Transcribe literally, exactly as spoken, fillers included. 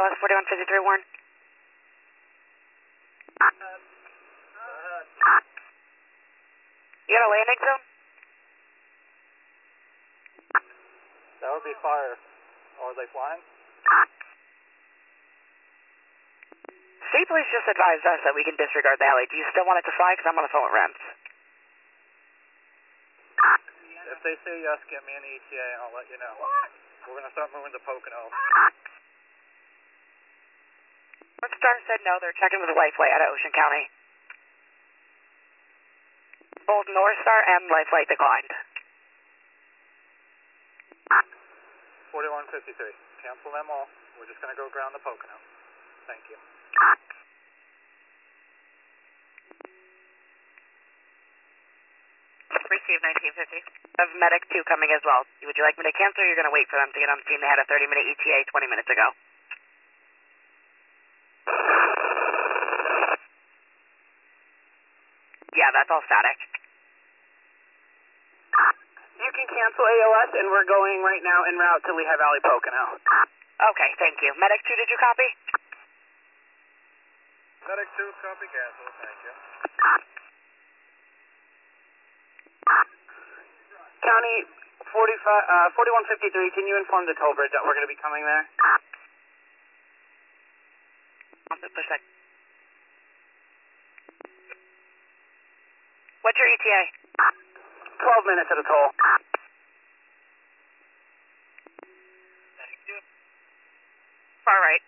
A L S forty-one fifty-three Warren. You got a landing zone? That would be fire. Or are they flying? State Police just advised us that we can disregard the alley. Do you still want it to fly? Because I'm on the phone with Rems. If they say yes, get me an E T A and I'll let you know. We're going to start moving to Pocono. North Star said no, they're checking with Lifelight out of Ocean County. Both North Star and Lifelight declined. forty-one fifty-three. Cancel them all. We're just going to go ground the Pocono. Thank you. Receive nineteen fifty. Of Medic two coming as well. Would you like me to cancel or you're going to wait for them to get on scene? They had a thirty minute E T A twenty minutes ago. Yeah, that's all static. You can cancel A L S and we're going right now en route to Lehigh Valley Pocono. Okay, thank you. Medic two, did you copy? Medic two, copy, cancel. Thank you. County forty-five, uh, forty-one fifty-three, can you inform the toll bridge that we're going to be coming there? one hundred percent. What's your E T A? twelve minutes at a toll. Far right.